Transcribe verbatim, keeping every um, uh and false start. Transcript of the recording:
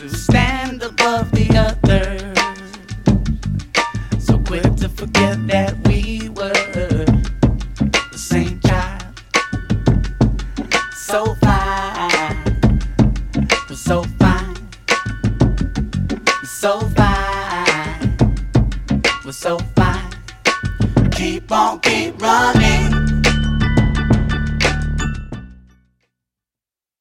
to stand above the others. So quick to forget that we were the same child. So fine, so fine, so fine, we're so fine. Keep on, keep running.